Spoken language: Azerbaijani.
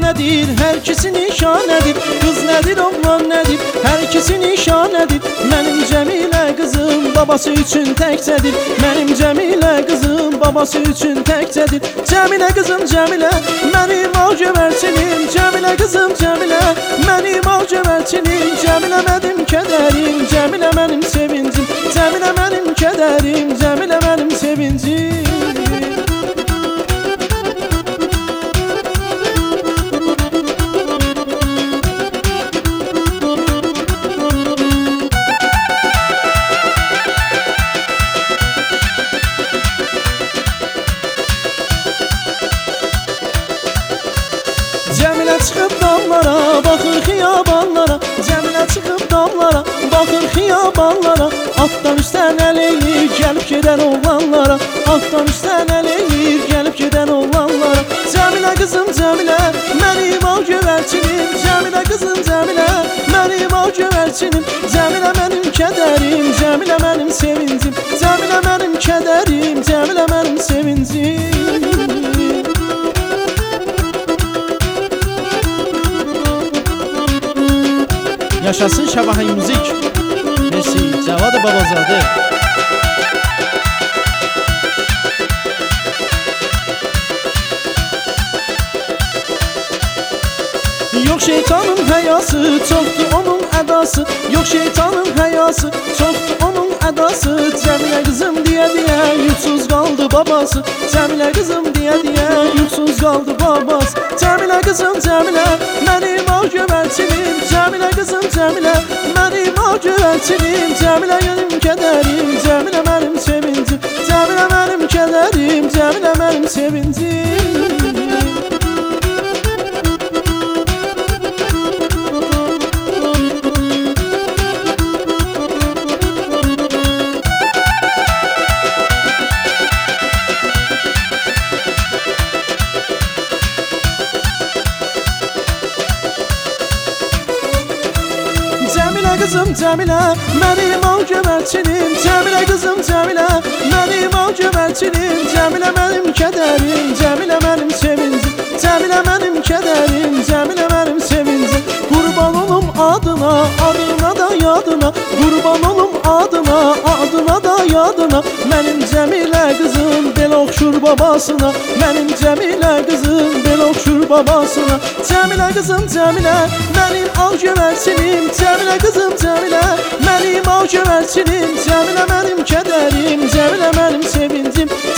nədir, hər ikisi nişanədir. Qız nədir, oğlan nədir, hər ikisi nişanədir. Mənim Cəmilə qızım babası üçün təkcədir. Mənim Cəmilə qızım babası üçün təkcədir. Cəmilə qızım Cəmilə, mənim al gövərçinim. Cəmilə qızım Cəmilə, mənim al gövərçinim. Cəmilə mənim kədərim, Cəmilə mənim sevincim. Cəmilə mənim kədərim, Cəmilə mənim sevincim. Cəmilə çıxıb damlara, baxır xiyabanlara. Cəmilə çıxıb damlara, baxır xiyabanlara. Atdan üstən əl eləyir, gəlib gedən oğlanlara. Atdan üstən əl eləyir, gəlib gedən oğlanlara. Cəmilə qızım Cəmilə, mənim al gövərçinim. Cəmilə qızım Cəmilə, mənim al gövərçinim. Cəmilə mənim kədərim, Cəmilə mənim sevincim. Cəmilə mənim kədərim, Cəmilə mənim sevincim. Yaşasın Şabahay Müzik. Mersi, Cavad Babazadə. Yox şeytanın həyası, çoxdur onun ədası. Yox şeytanın həyası, çoxdur onun ədası. Cəmilə qızım deyə yuxsuz qaldı babası. Cəmilə qızım deyə yuxsuz qaldı babası. Cəmilə qızım Cəmilə, mənim al gövərçinim. Cəmilə qızım Cəmilə, mənim al gövərçinim. Cəmilə mənim kədərim, Cəmilə mənim sevincim. Cəmilə mənim kədərim, Cəmilə mənim sevincim. Cəmilə qızım Cəmilə, mənim al gövərçinim. Cəmilə qızım Cəmilə, mənim al gövərçinim. Cəmilə mənim kədərim, Cəmilə mənim sevincim. Cəmilə mənim kədərim, Cəmilə mənim sevincim. Qurban olum adına, adına da yadına. Qurban olum adına, adına da yadına. Mənim Cəmilə qızım bel oxşur babasına. Mənim Cəmilə qızım bel oxşur babasına. Cəmilə qızım Cəmilə, mənim al gövərçinim. Cəmilə qızım Cəmilə, mənim al gövərçinim. Cəmilə mənim kədərim, Cəmilə mənim sevincim.